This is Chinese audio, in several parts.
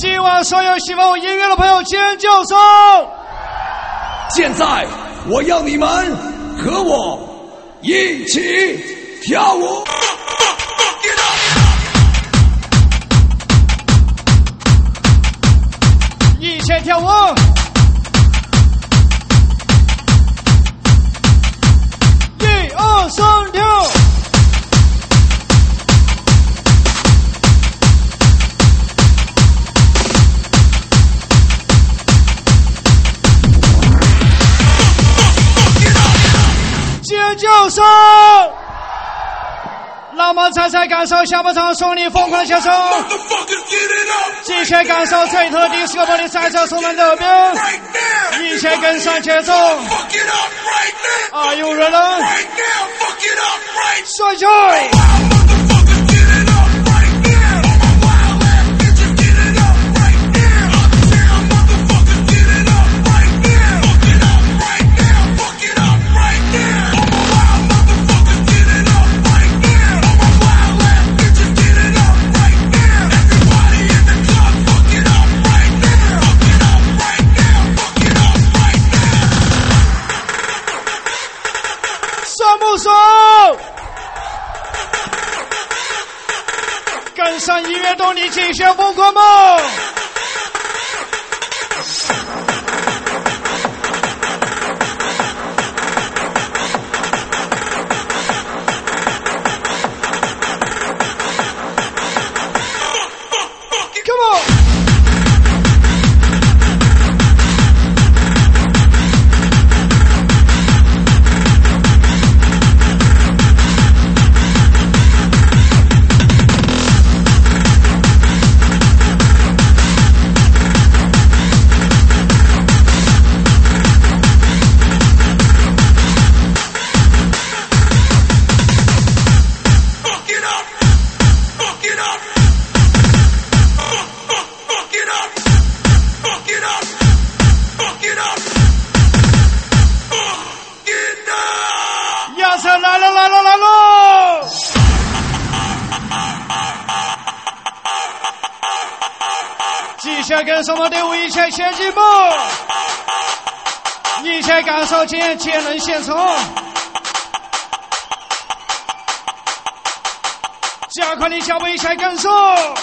今晚所有喜欢我音乐的朋友尖叫声！ 现在我要你们和我一起跳舞。 一起跳舞！一二三，跳！尖叫声！让我们再次感受下半场双你疯狂的笑声，一起感受最特地是个玻璃赛车充满的边，一起跟上节奏。Are you ready？ 帅气！不爽！跟上音乐动力，尽显疯狂梦！来喽！继续跟什么队伍一起前进步，一起感受今天节能现场，加快你脚步，一起跟上，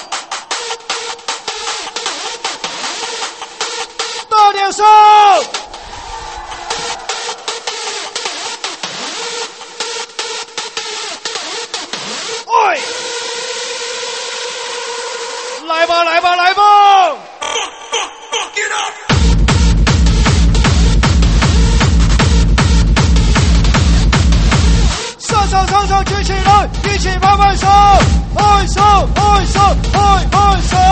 大点声！来吧，来吧，来吧！上，举起来，一起拍拍手，拍手，拍手，拍手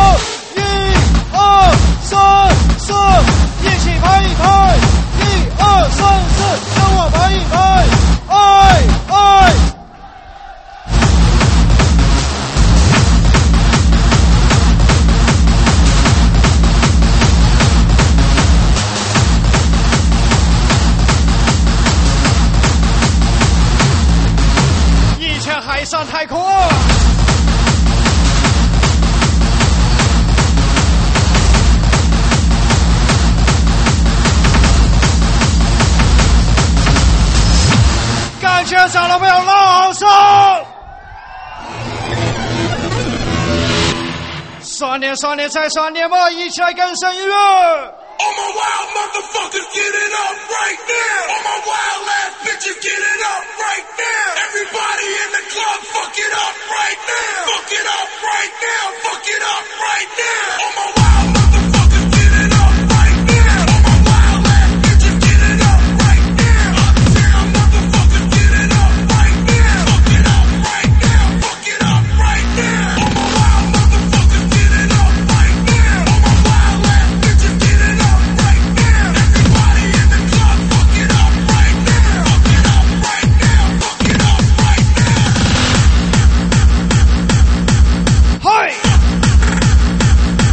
！1、2、3、4，一起拍一拍！1、2、3、4，跟我拍一拍！爱！海上太空，感觉长了没有拉手？爽点，爽点，再爽点吧！一起来跟上音乐。 All my wild motherfuckers, get it up right now. All my wild ass bitches, get it up right now. Everybody in the club, fuck it up right now. Fuck it up right now. Fuck it up right now. All my wild motherfuckers, get it up right now. All my wild ass bitches, get it up right now. Uptown motherfuckers, get it up right now. Fuck it up right now. Fuck it up right now. All my wild motherfuckers, get it up right now. All my wild ass bitches, get it up right now. Everybody in the club, fuck it up right now. Fuck it up right now. Fuck it up right now. 嗨！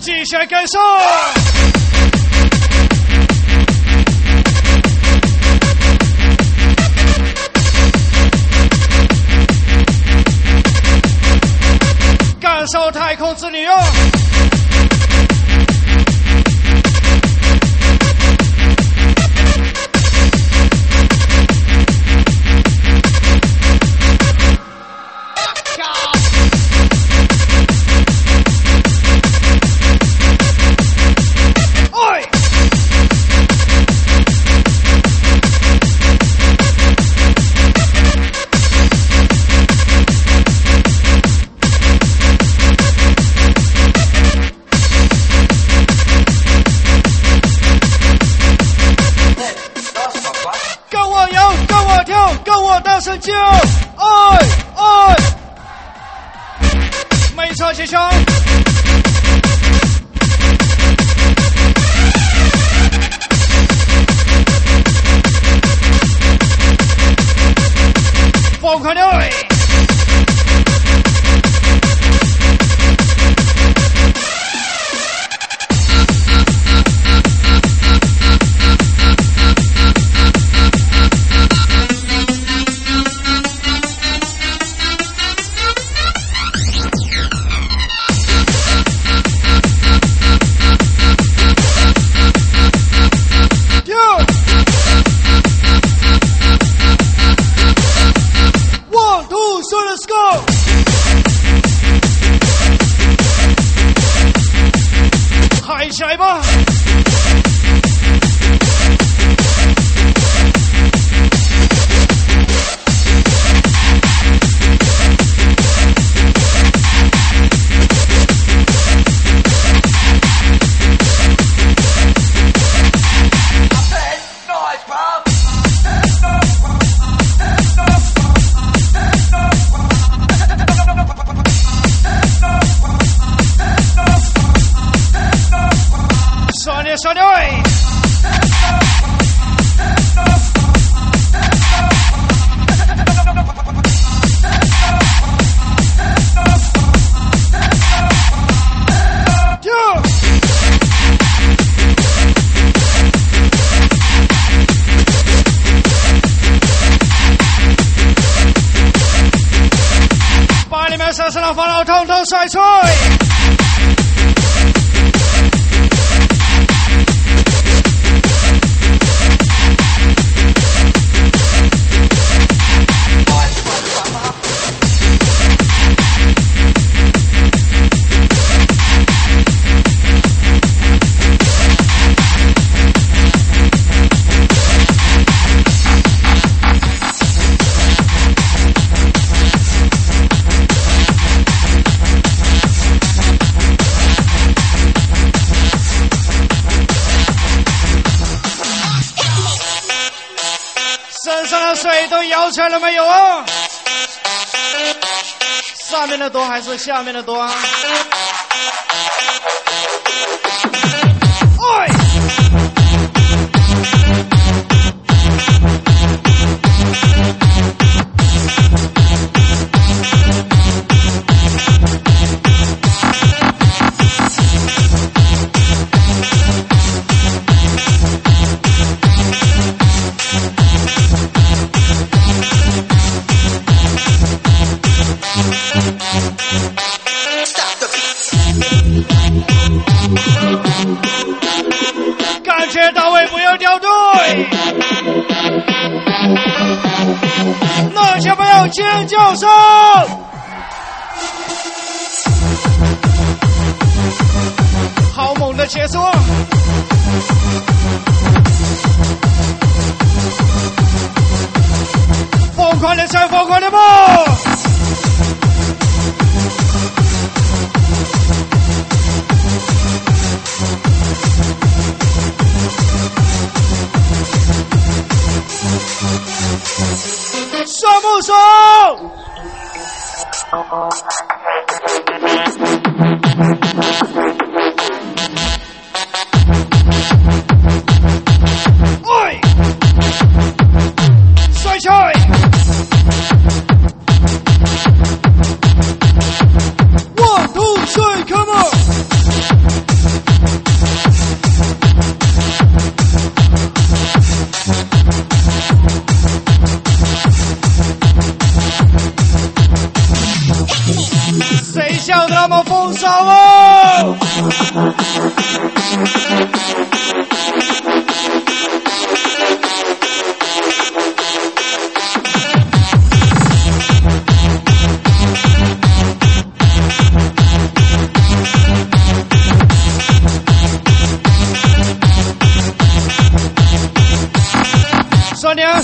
继续来感受。感受太空之旅哦！大声叫爱爱，没错，谢谢。疯狂的爱。起来吧！少年位，把你们身上的烦恼统统甩出！身上的水都摇起来了没有啊？上面的多还是下面的多啊？哎！感觉到位，不要掉队。那些朋友尖叫声，好猛的节奏！疯狂的唱，疯狂的梦。爽不爽？哎，甩起来！1 2 3 come on！ 想得那么风骚哦！双点。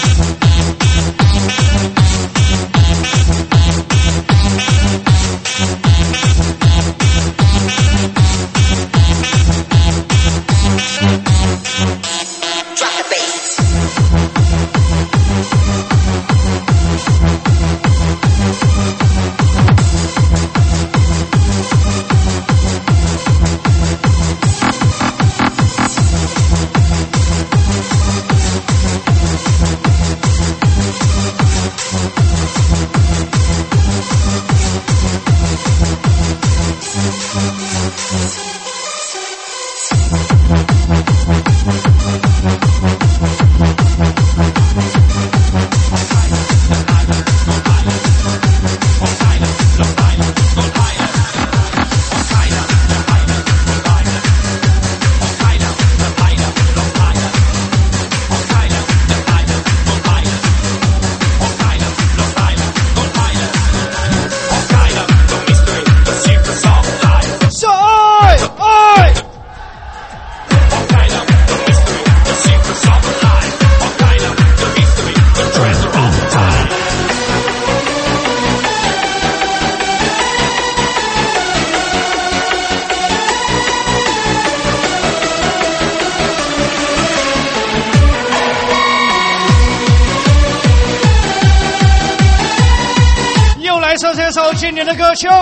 这首经典的歌曲，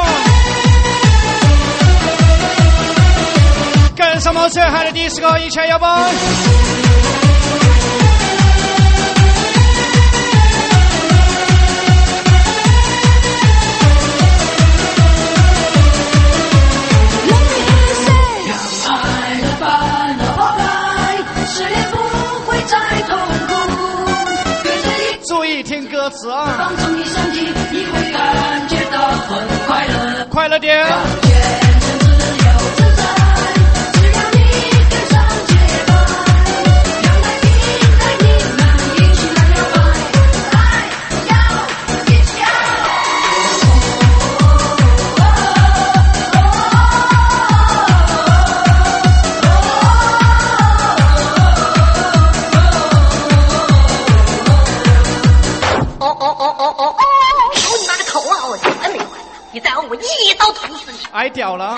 跟上我最嗨的第10个一前摇摆。注意听歌词啊！放松你身体，你会感觉到很快乐，快乐点。 我一刀捅死你！ 挨屌了！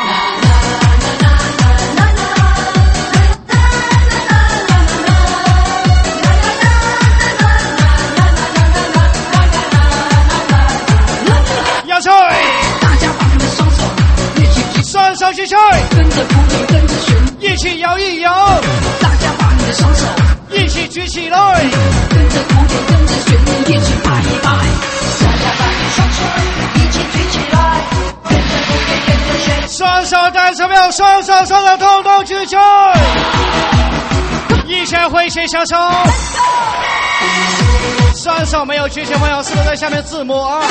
压碎！ 大家把你的双手一起， 双手举起， 跟着鼓点，跟着旋律， 一起摇一摇。 大家把你的双手一起举起来， 跟着鼓点，跟着旋律，一起拍一拍。大家把你双手一起举起来。 双手带手表，双手统统举起，一起挥起小手。双手没有举起朋友，是不是在下面自摸啊？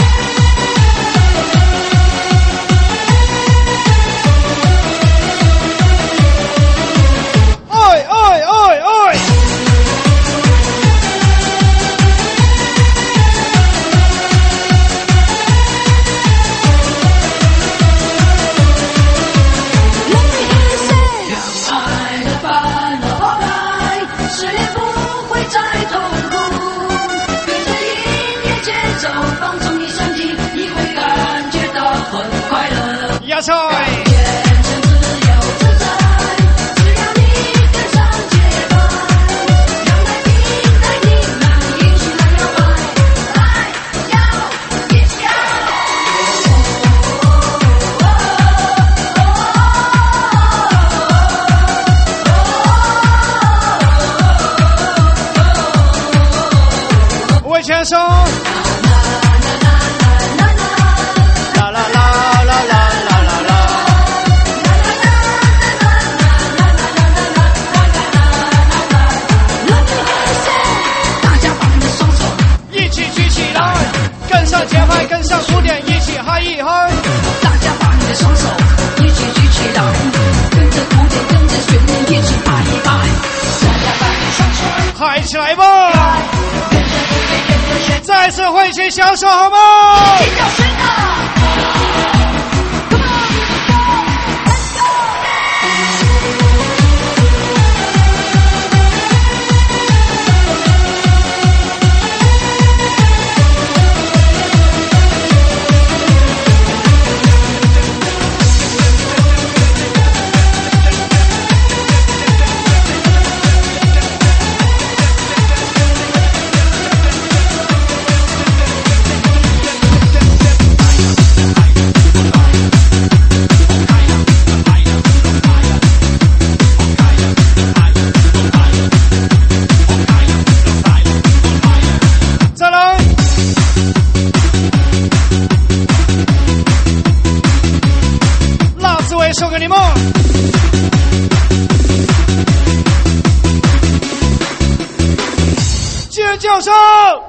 哎哎哎哎！压碎！为前手。跟上节拍，跟上鼓点，一起嗨一嗨！ 大家把的双手一起举起来，跟着鼓点，跟着旋律一起摆一摆，大家摆双手， 嗨起来吧！ 跟着鼓点，跟着旋律， 再次挥起小手好吗？ 一起跳绳啊！ 送给你们，尖叫声！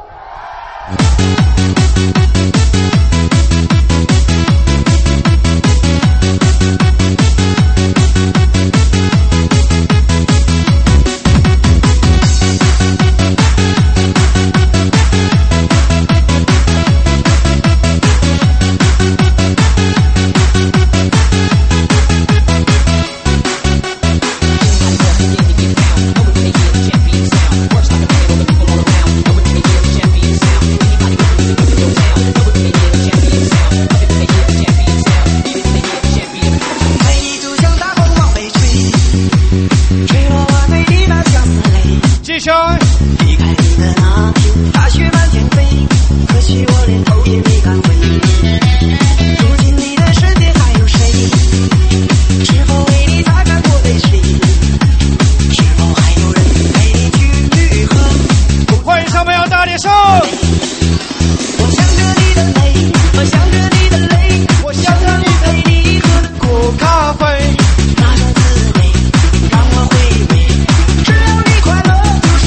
离开你的那天，大雪漫天飞，可惜我连头也没敢回。如今你的身边还有谁？是否为你擦干过泪水？是否还有人陪你去喝？ 欢迎小朋友大点声！ 我想着你的泪，我想着你的泪，我想着你陪你喝的苦咖啡，那种滋味让我回味。只要你快乐。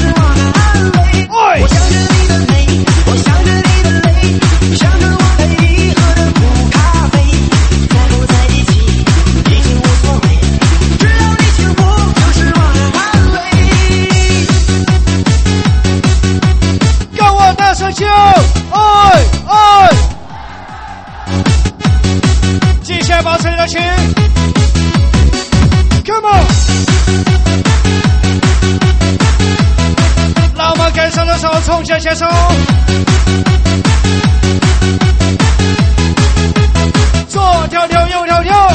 我想着你的泪，我想着你的泪，想着我陪你喝的苦咖啡，在不在一起已经无所谓，只要你幸福就是我的安慰。 跟我大声叫，爱爱！接下来保持你的心 ，Come on！ 让我们跟上的手，冲前携手，左跳跳，右跳跳。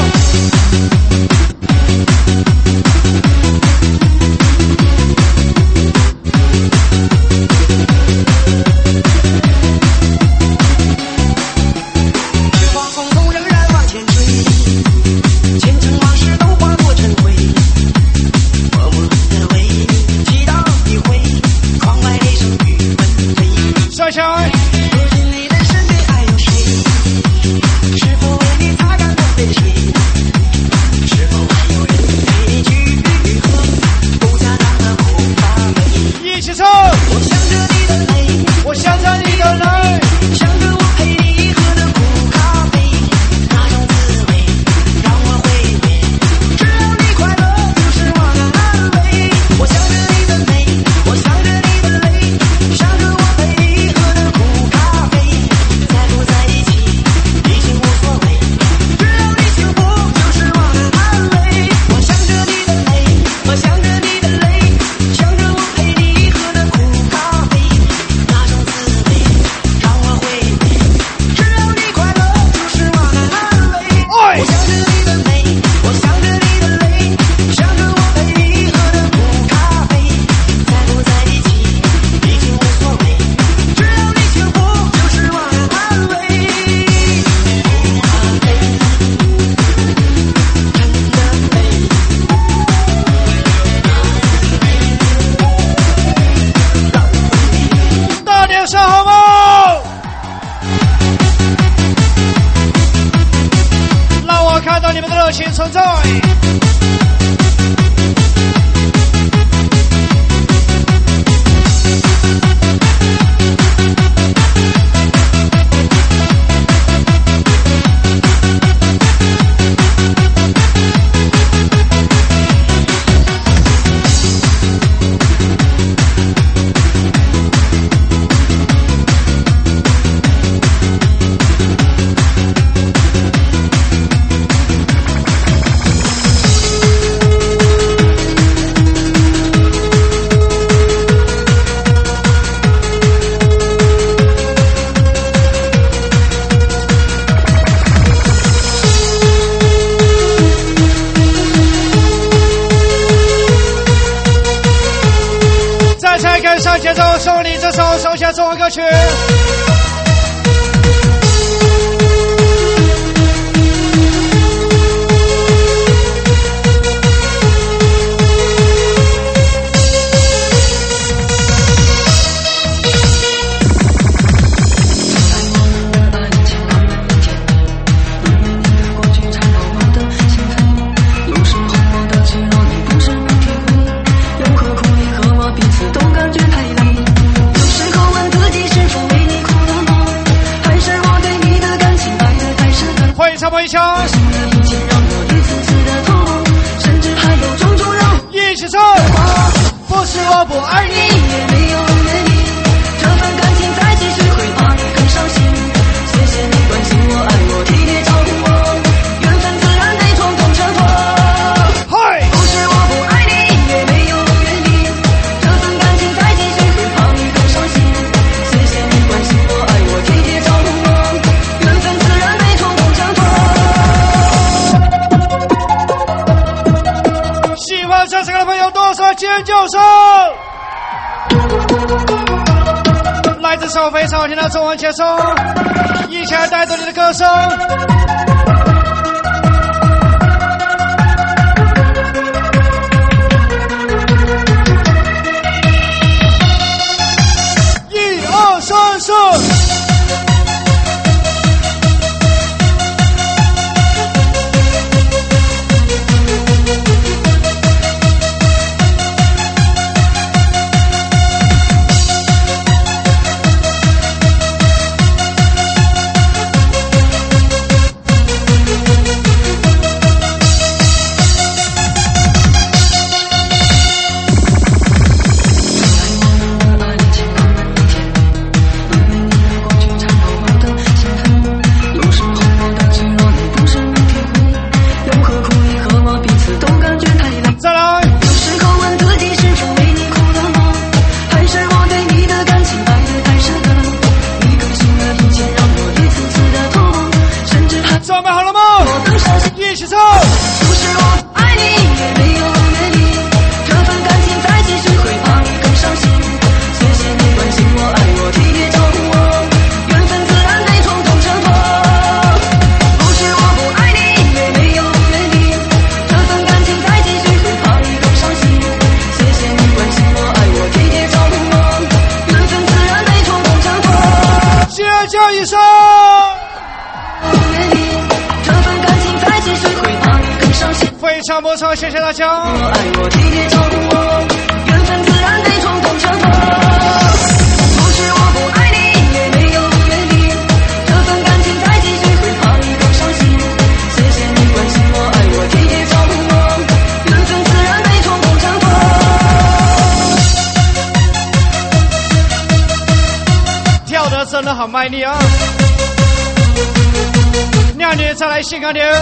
时光匆匆，仍然往前追，前尘往事都化作尘灰，默默地为你祈祷一回。窗外雷声雨纷飞， 甩起来！ 如今你的身边还有谁？是否为你擦干过泪水？是否还有人陪你去喝不加糖的苦咖啡？ 一起唱！ 我想着你的泪， 我想着你的泪， 想着我陪你喝的苦咖啡，那种滋味让我回味。只要你快乐就是我的安慰。我想着你的泪，我想着你的泪，想着我陪你喝的苦咖啡，在不在一起已经无所谓，只要你幸福就是我的安慰。我想着你的泪，我想着你的泪，想着我陪你喝的苦咖啡，那种滋味让我回味，只要你快乐就是我的安慰。我想着你的泪，我想着你的泪，想着我陪你喝的苦咖啡，在不在一起已经无所谓，只要你幸福就是我的安慰。苦咖啡真的美。 大点声好吗？让我看到你们的热情存在。 的中文歌曲。一枪，一起唱。不是我不爱你， 也没有原因，这份感情再继续会怕你更伤心。谢谢你关心我、爱我、体贴照顾我，缘分自然得从中挣脱。不是我不爱你，也没有原因，这份感情再继续会怕你更伤心。谢谢你关心我、爱我、体贴照顾我，缘分自然得从中挣脱。 喜欢这首歌的朋友多说尖叫声。来自首非常好听的中文结束，一起来带动你的歌声。1、2、3、4。非常不错，谢谢大家。 我爱我，体贴照顾我，缘分自然得从中挣脱。不是我不爱你，也没有原因，这份感情再继续会怕你更伤心。谢谢你关心我、爱我、体贴照顾我，缘分自然得从中挣脱。 跳得真的好卖力啊！靓女再来性感点。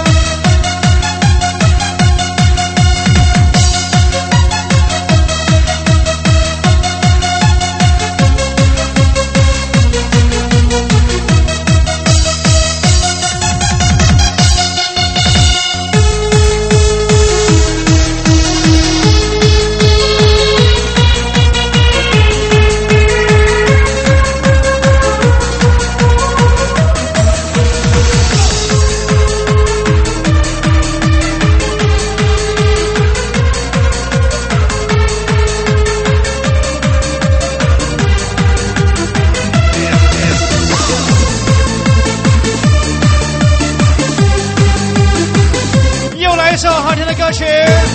歌曲，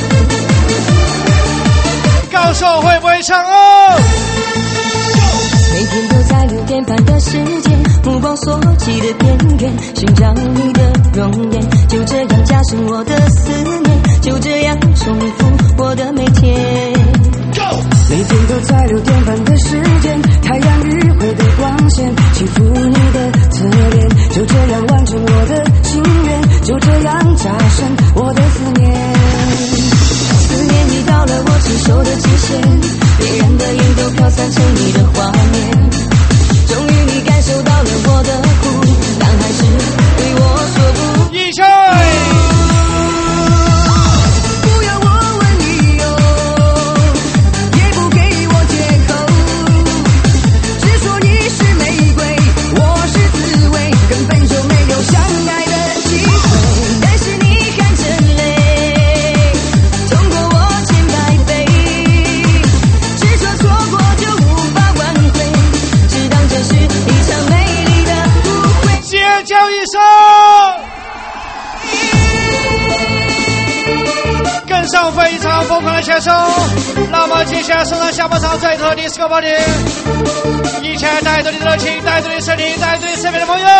告诉我会不会唱哦？ 每天都在6点半的时间，目光所及的边缘，寻找你的容颜，就这样加深我的思念，就这样重复我的每天。每天都在6点半的时间，太阳余晖的光线轻抚你的侧脸，就这样完成我的心愿，就这样加深我的思念。思念已到了我承受的极限，别人的眼都飘散成你的画面。终于你感受到了我的苦，但还是对我说不。 一起。 不要我问理由，也不给我借口，只说你叫一声。跟上非常疯狂的选手，那么接下来送上下半场最特的disco party，一起来带着你的热情，带着你的身体，带着你身边的朋友。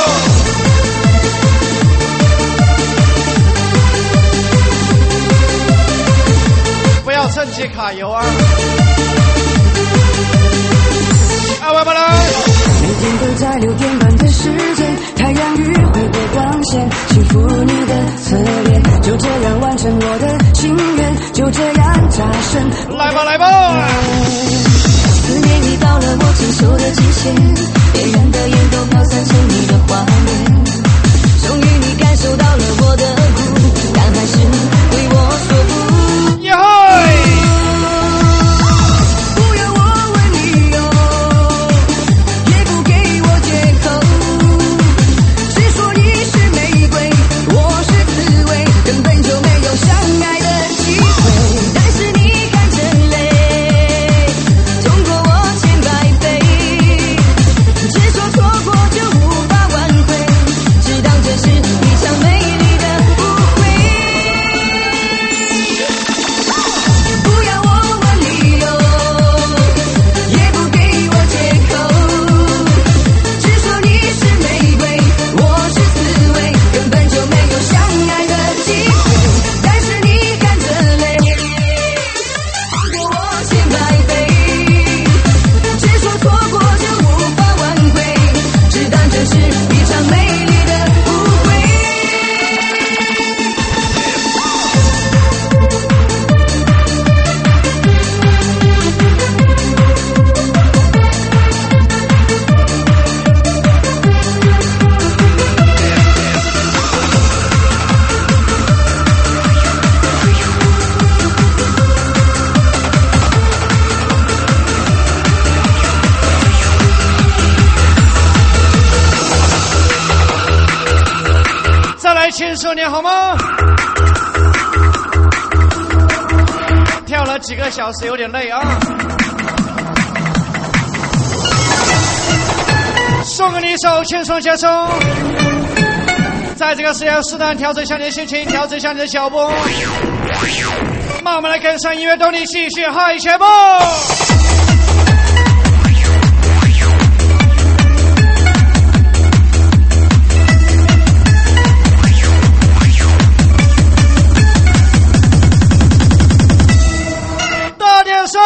不要趁机卡油啊！二位不能。 每天都在6点半的时间，太阳与回归光线，驯服你的侧脸，就这样完成我的心愿，就这样加深。 来吧来吧！ 思念已到了我承受的极限，别人的眼都飘散成你的画面，终于你感受到了我的苦，但还是为我说不。 耶嘿！ 不要我问理由，也不给我借口，只说你是玫瑰，我是刺猬，根本就没有相爱的机会。但是你含着泪，痛过我千百倍，只说错过就无法挽回，只当这是一场美丽的误会。不要我问理由，也不给我借口，只说你是玫瑰，我是刺猬，根本就没有相爱的机会。但是你含着泪，痛过我千百倍，只说错过就无法挽回，只当这是一场美丽的误会。 再来轻松点好吗？跳了几个小时，有点累啊。送给你一首轻松节奏，在这个时间适当调整一下你的心情，调整一下你的脚步，慢慢来跟上音乐动力，继续嗨起来吧！大点声！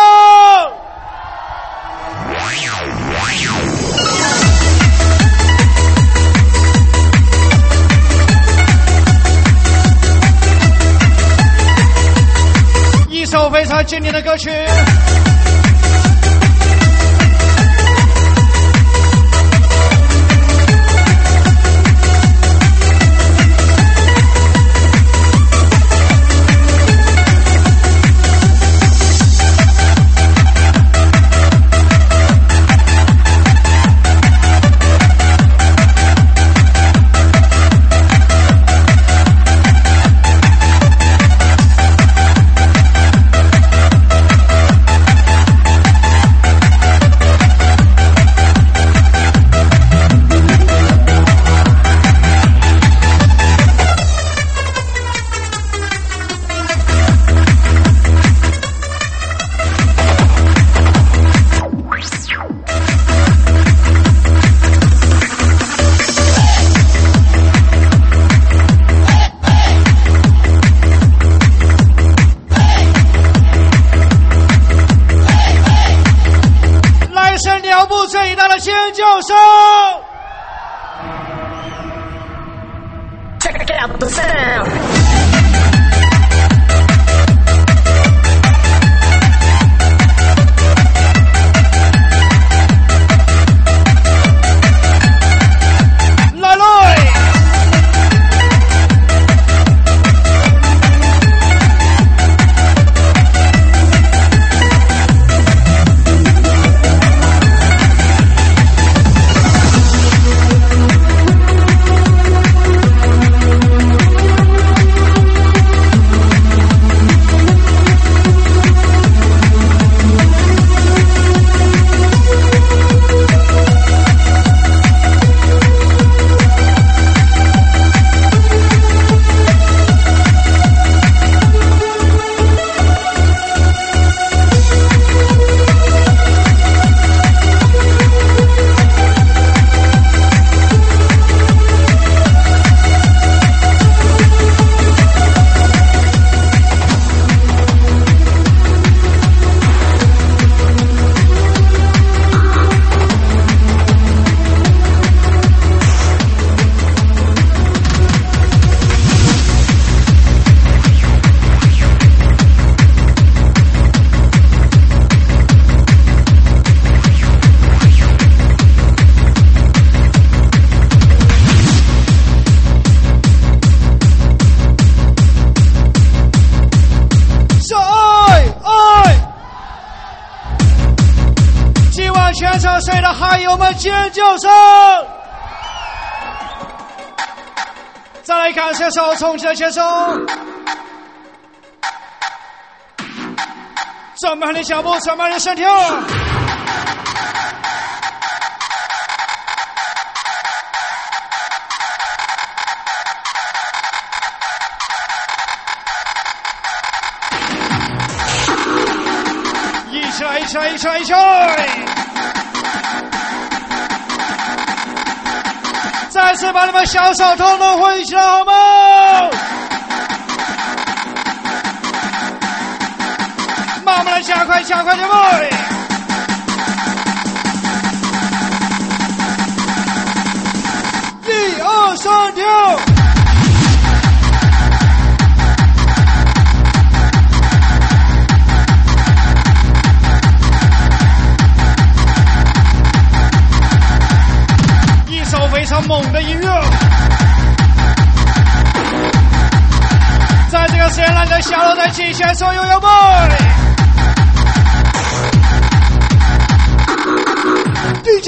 一首非常经典的歌曲。最大的尖叫声 Check out the sound. 我们尖叫声！再来看选手冲击的选手，这么慢的脚步，这么慢的身体。一起！再次把你们小手统统挥起来好吗？慢慢的加快节奏。1、2、3跳。非常猛的音乐，在这个时间难得下落在极限所有友们 DJ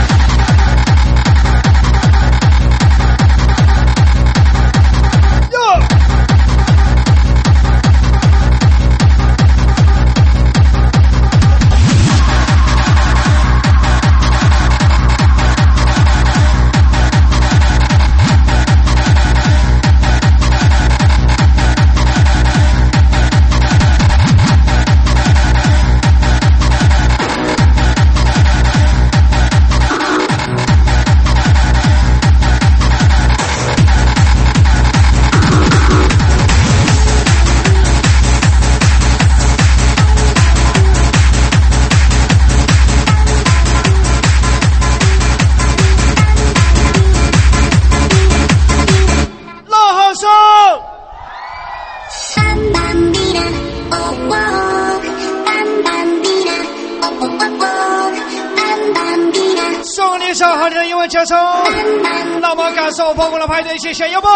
接受，让我们感受疯狂的派对，谢谢友们。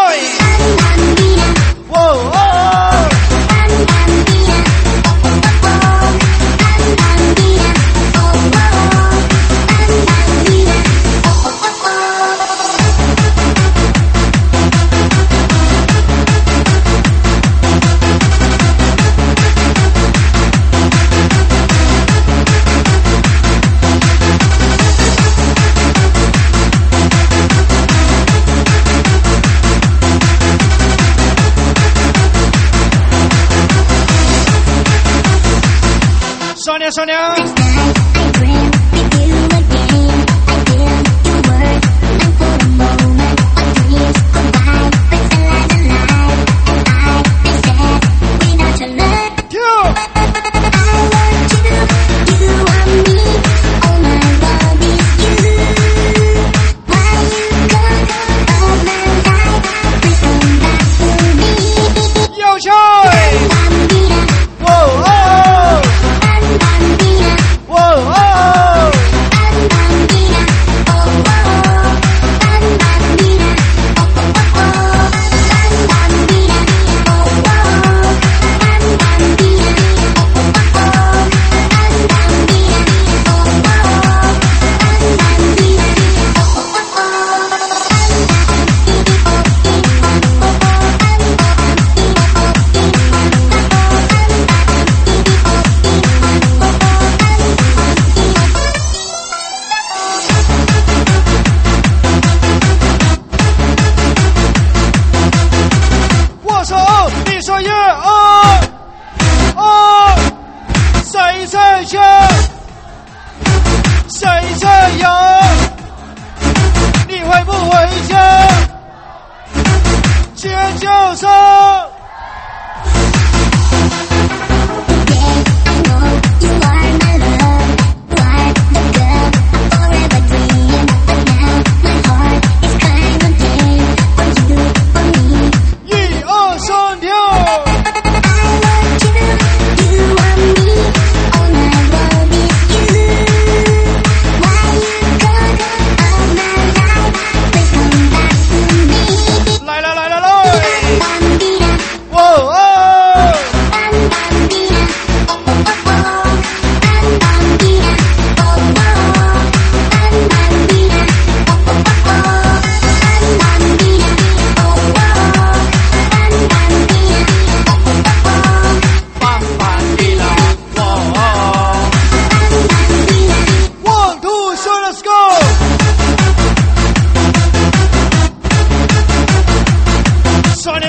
少年，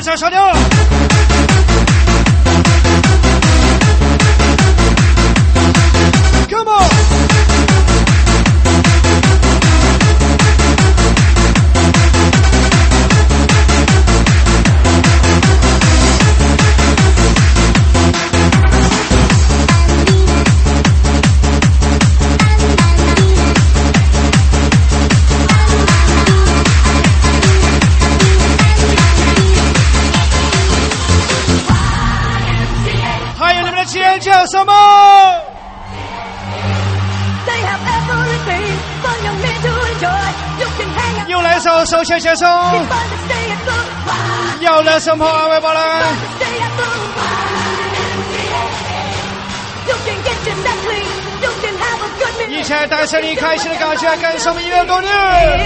场上牛。Come on！ 还有你们的尖叫什么？又来首手牵牵手，要来什么安慰吧来。一起来带着你开心的感觉，感受音乐动力。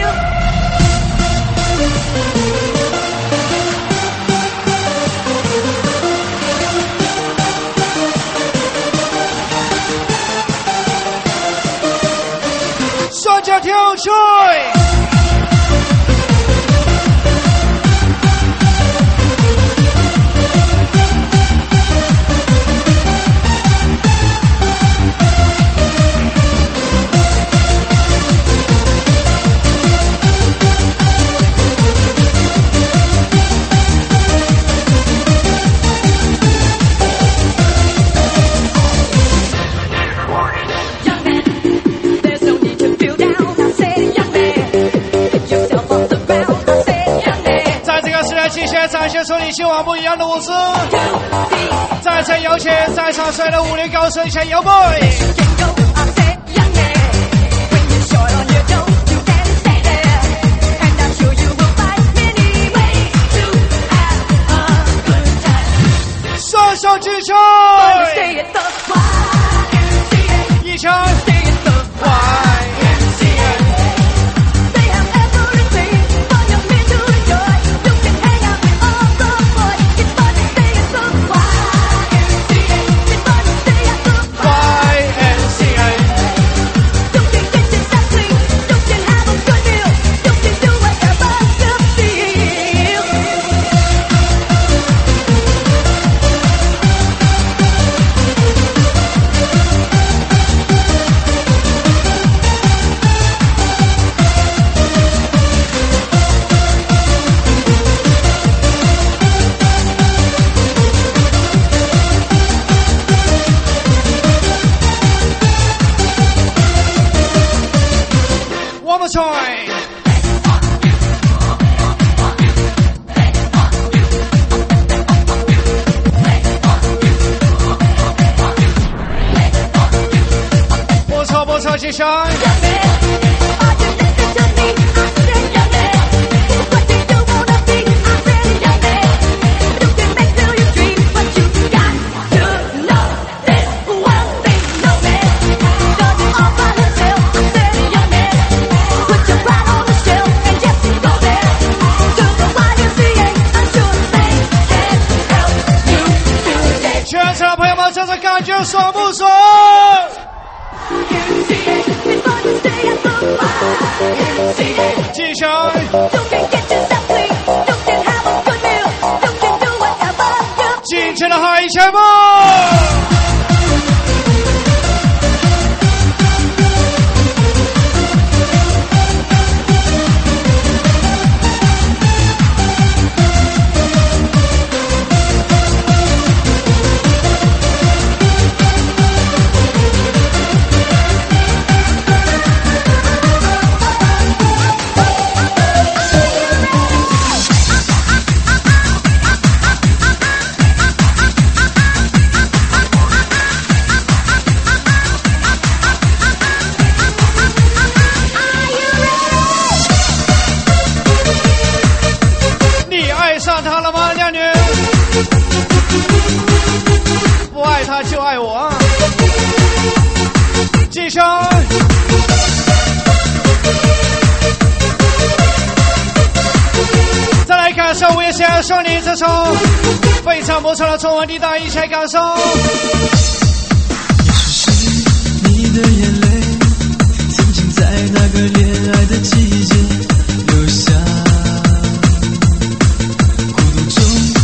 双脚跳起！极限展现出你希望不一样的舞姿，再次邀请在场所有的武林高手一起摇摆。双手举起，一起。不错，继续。全场的朋友们，这种感觉爽不爽？继续。尽情的嗨一下吧！就爱我，继续。再来感受我也享受你这首非常不错的中文地带，一起来感受。 也许是你的眼泪，曾经在那个恋爱的季节留下，孤独中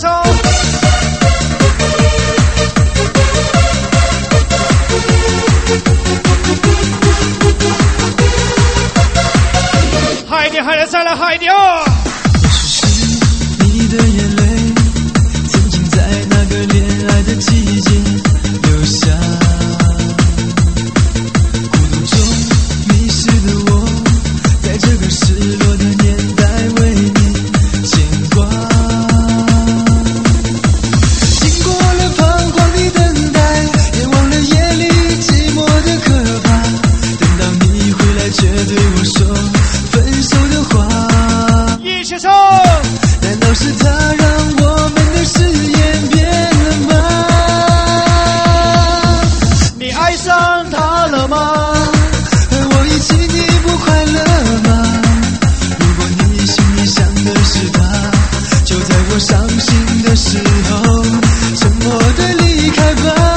手。嗨点，嗨点，再来嗨点！ 是你的眼泪，曾经在那个恋爱的季节留下。孤独中迷失的我，在这个失落的年代为你牵挂。经过了彷徨的等待，也忘了夜里寂寞的可怕。等到你回来，却对我说分手的话。 一起唱。 难道是他让我们的誓言变了吗？ 你爱上他了吗？ 和我一起你不快乐吗？如果你心里想的是他，就在我伤心的时候沉默地离开吧。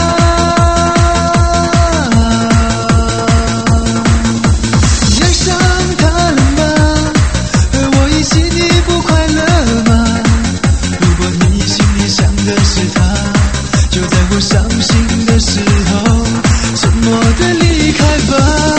你爱上他了吗？和我一起你不快乐吗？如果你心里想的是他，就在我伤心的时候沉默地离开吧。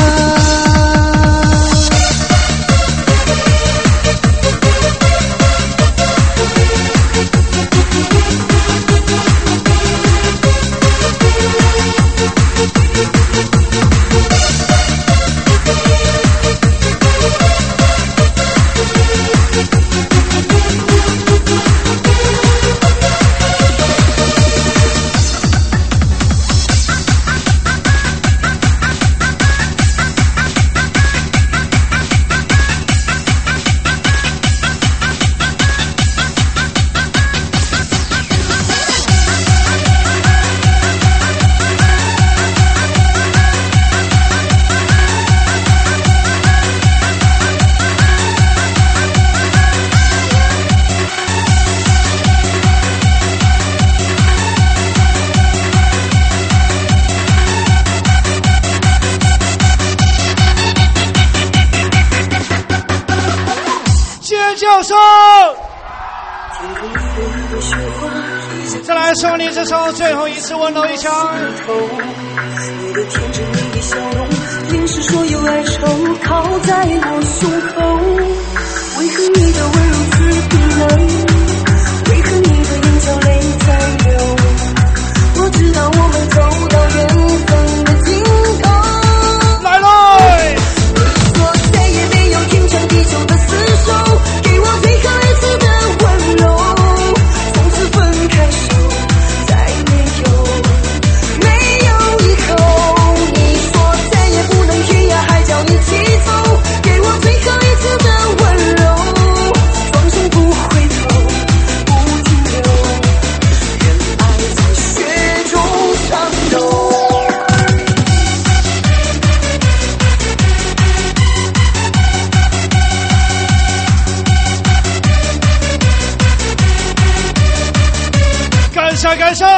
再来送你这首最后一次温柔一枪。 你的天真，你的笑容，淋湿所有哀愁，靠在我胸口。为何你的温柔似冰冷？为何你的眼角泪在流？我知道我们走到缘分的尽头。 来来， 我再也没有天长地久的厮守，给我最后一次的温柔。从此分开手，再没有以后。你说再也不能天涯海角一起走，给我最后一次的温柔。双手不回头，不停留，愿爱在雪中伤透。 干晒干晒。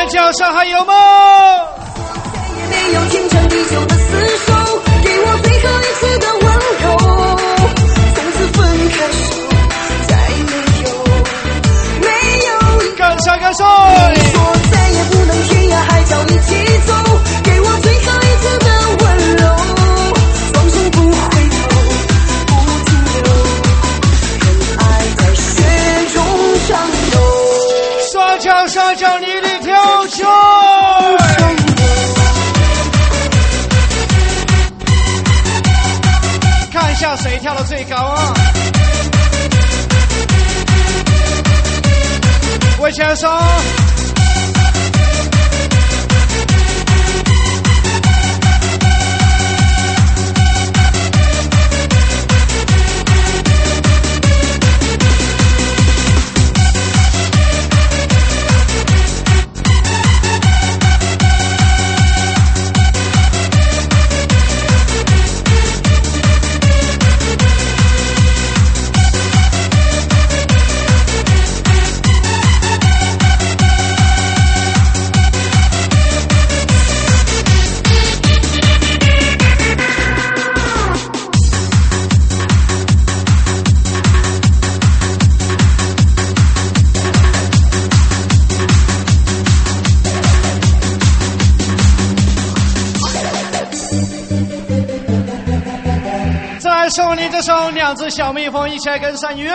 尖叫声还有吗？ 再也没有天长地久的厮守，给我最后一次的温柔。从此分开手，再没有跟上跟上！ 说再也不能天涯海角一起走，给我最后一次的温柔，双手不回头，不停留，任爱在雪中颤抖。 双脚双脚你力跳起！看一下谁跳的最高啊！魏先生。送你这首《两只小蜜蜂》，一起来跟上音乐。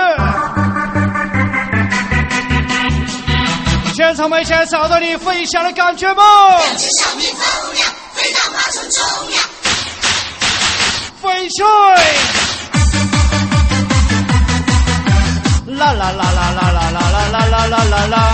现场们一起来找到你飞翔的感觉吗？ 两只小蜜蜂呀，飞到花丛中呀， 飞去！啦啦啦啦啦啦啦啦啦啦啦啦啦。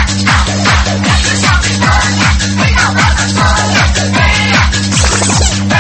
飞呀！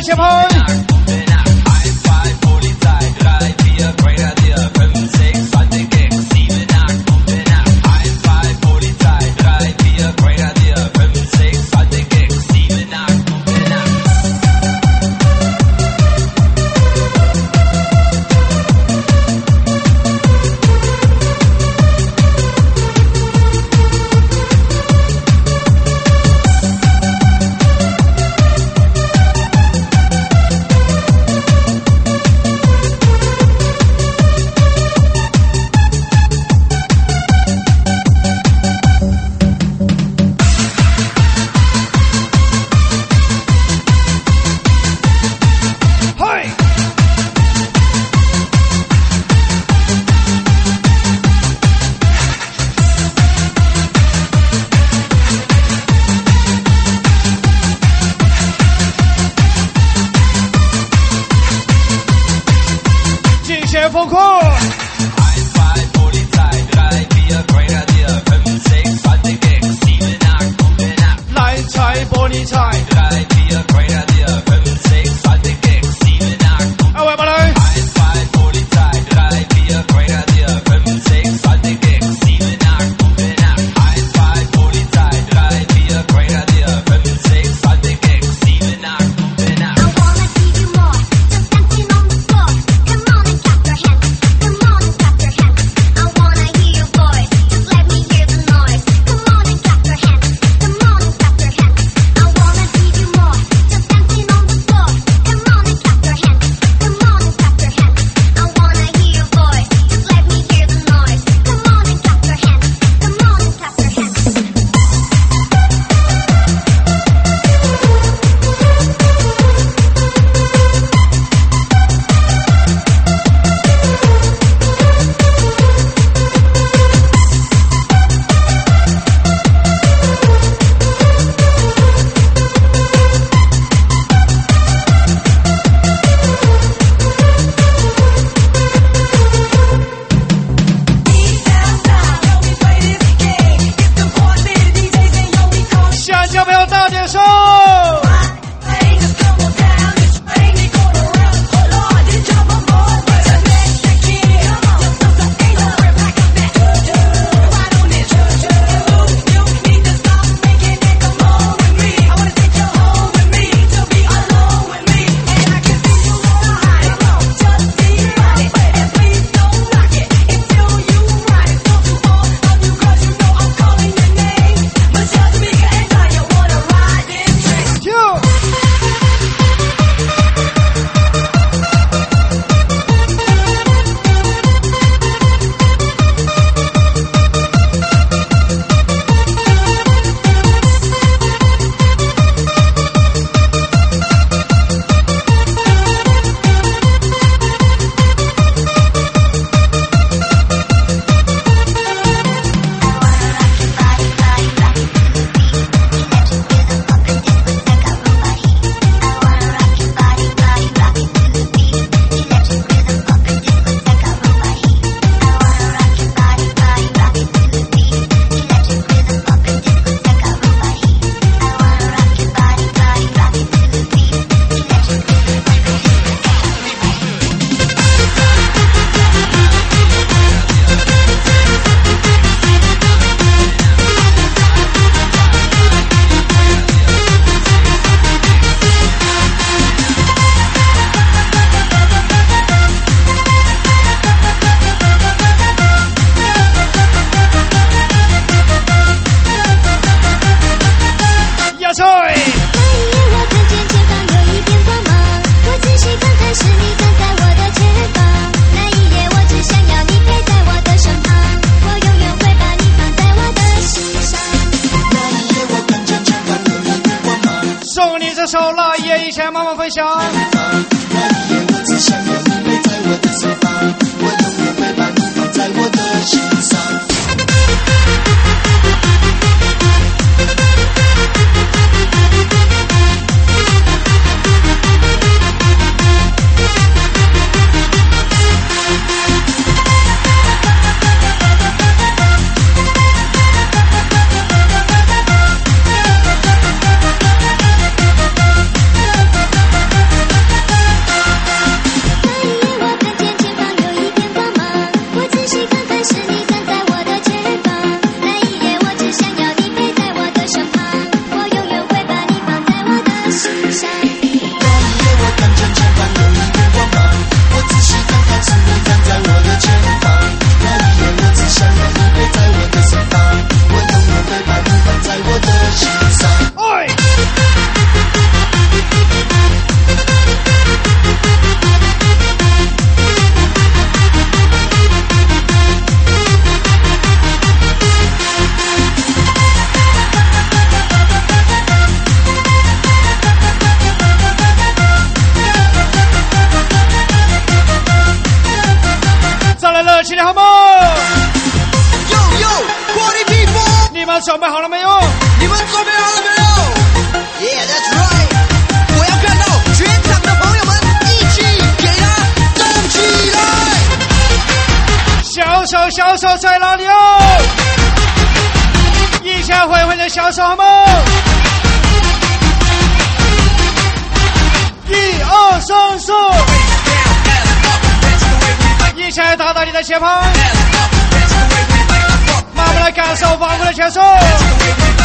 起拍。疯狂！来踩玻璃踩！啊喂，不来！手了，也一起慢慢分享。 我只想要你陪在我的身旁，我永远会把你放在我的心上。 热起来好吗？ Yo yo，Party people， 你们准备好了没有？ 你们准备好了没有 ？Yeah, that's right。我要看到全场的朋友们一起给它动起来。 小手在哪里哦？一起挥挥的小手好吗？1、2、3、4，一起打打你的节拍，慢慢来感受王国的节奏。